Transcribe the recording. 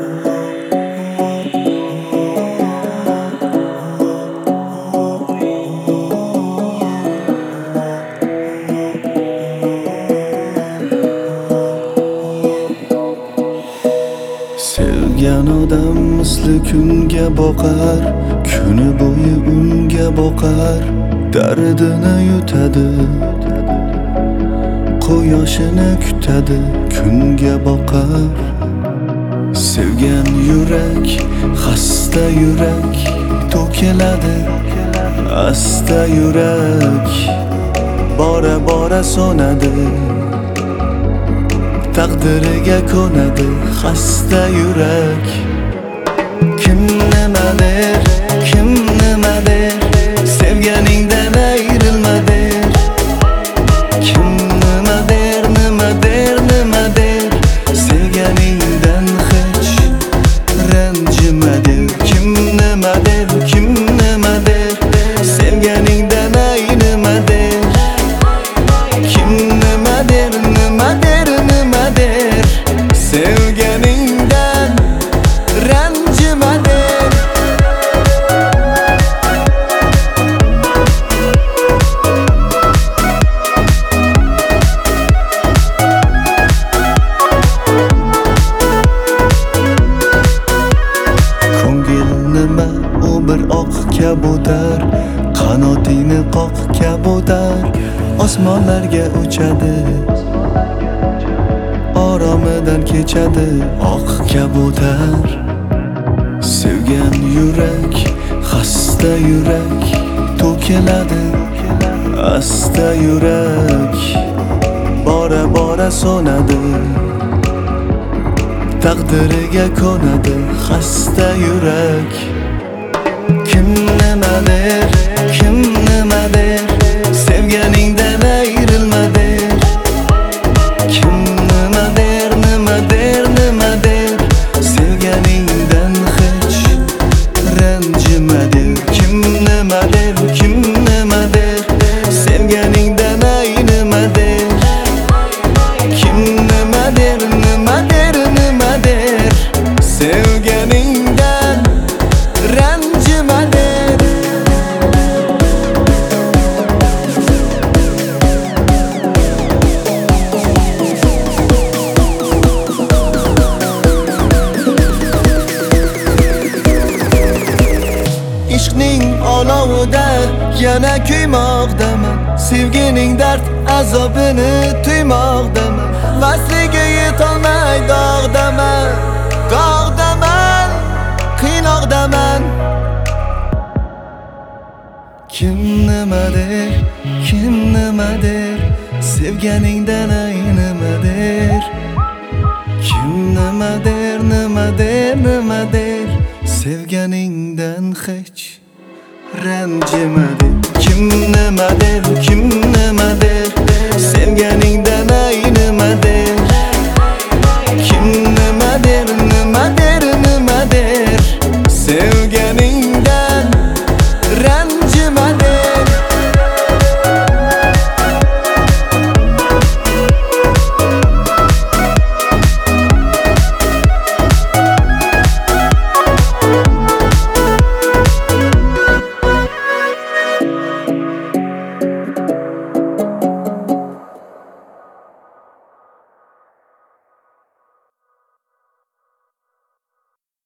Sevgan odam misli kunga boqar, kuni bo'yi unga boqar, dardini yutadi, quyoshini kutadi, kunga boqar. Sevgan yurak, xasta yurak, to'kiladi, asta yurak, bora bora so'nadi, taqdiriga ko'nadi, xasta yurak. Kim nima der, kim nima der, sevganingdan ayrilma der. Kim nima der, nima der, nima der, sevganingdan hech ranjima der. Kim nima der, kim nima der, sevganingdan aynima der. Kim nima der, nima der, nima der, sevganingdan ranjima der. Ko'ngil nima, u bir oq kabutar, qanotingni qoq kabutar, osmonlarga uchadi, oromidan kechadi oq kabutar. Sevgan yurak, xasta yurak, to'kiladi, asta yurak, bora bora so'nadi, taqdiriga ko'nadi, xasta yurak. Kim nima der, kim nima der, sevganingdan ayrilma der. Kim nima der, nima der, nima der, sevganingdan hech ranjima der. Kim nima der, kim nima der, sevganingdan aynima der. Kim nima der, nima der, nima der, sevganingdan ranjima der. Ishqning olovida yana kuymoqdaman, sevgining dard azobini tuymoqdaman. Vasliga yetolmay dog'daman, dog'daman, qiynoqdaman. Kim nima der, kim nima der, sevganingdan aynima der. Kim nima der, nima der, nima der, sevganingdan hech ranjima der. Kim nima der, kim